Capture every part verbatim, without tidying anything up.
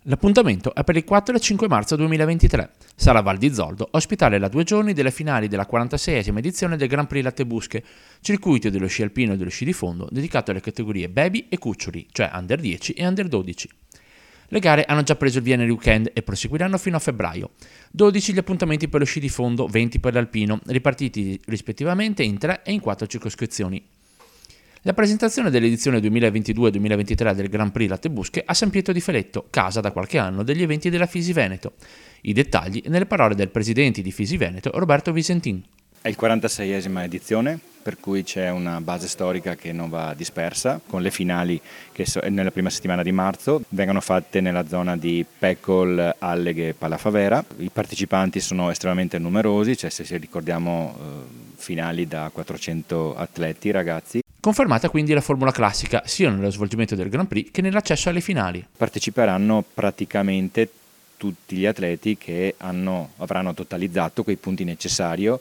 L'appuntamento è per il quattro e il cinque marzo duemilaventitré. Sarà Val di Zoldo a ospitare la due giorni delle finali della quarantaseiesima edizione del Grand Prix Latte Busche, circuito dello sci alpino e dello sci di fondo dedicato alle categorie baby e cuccioli, cioè under dieci e under dodici. Le gare hanno già preso il via nel weekend e proseguiranno fino a febbraio. dodici gli appuntamenti per lo sci di fondo, venti per l'alpino, ripartiti rispettivamente in tre e in quattro circoscrizioni. La presentazione dell'edizione duemilaventidue duemilaventitré del Grand Prix Latte Busche a San Pietro di Feletto, casa da qualche anno degli eventi della Fisi Veneto. I dettagli nelle parole del presidente di Fisi Veneto, Roberto Visentin. È il quarantaseiesima edizione, per cui c'è una base storica che non va dispersa, con le finali che nella prima settimana di marzo vengono fatte nella zona di Pecol, Alleghe e Pallafavera. I partecipanti sono estremamente numerosi, cioè se ricordiamo eh, finali da quattrocento atleti ragazzi. Confermata quindi la formula classica sia nello svolgimento del Grand Prix che nell'accesso alle finali. Parteciperanno praticamente tutti gli atleti che hanno, avranno totalizzato quei punti necessari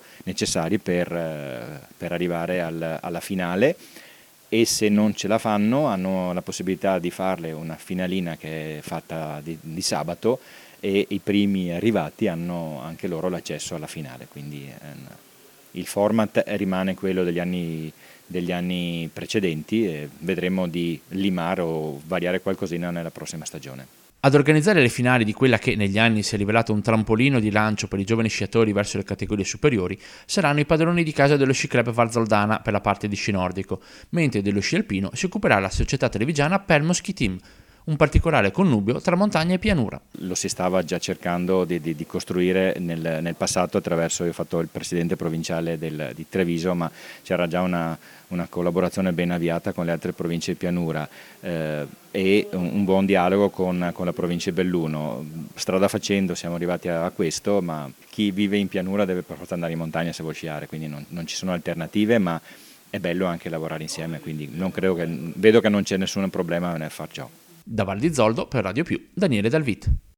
per, per arrivare al, alla finale, e se non ce la fanno hanno la possibilità di farle una finalina che è fatta di, di sabato, e i primi arrivati hanno anche loro l'accesso alla finale. Quindi eh, il format rimane quello degli anni, degli anni precedenti e vedremo di limare o variare qualcosina nella prossima stagione. Ad organizzare le finali di quella che negli anni si è rivelato un trampolino di lancio per i giovani sciatori verso le categorie superiori saranno i padroni di casa dello Sci Club Val Zoldana per la parte di sci nordico, mentre dello sci alpino si occuperà la società televigiana Pelmo Ski Team, un particolare connubio tra montagna e pianura. Lo si stava già cercando di, di, di costruire nel, nel passato attraverso, io ho fatto il presidente provinciale del, di Treviso, ma c'era già una, una collaborazione ben avviata con le altre province di pianura eh, e un, un buon dialogo con, con la provincia di Belluno. Strada facendo siamo arrivati a, a questo, ma chi vive in pianura deve per forza andare in montagna se vuole sciare, quindi non, non ci sono alternative, ma è bello anche lavorare insieme, quindi non credo che, vedo che non c'è nessun problema nel far ciò. Da Val di Zoldo per Radio Più, Daniele Dalvit.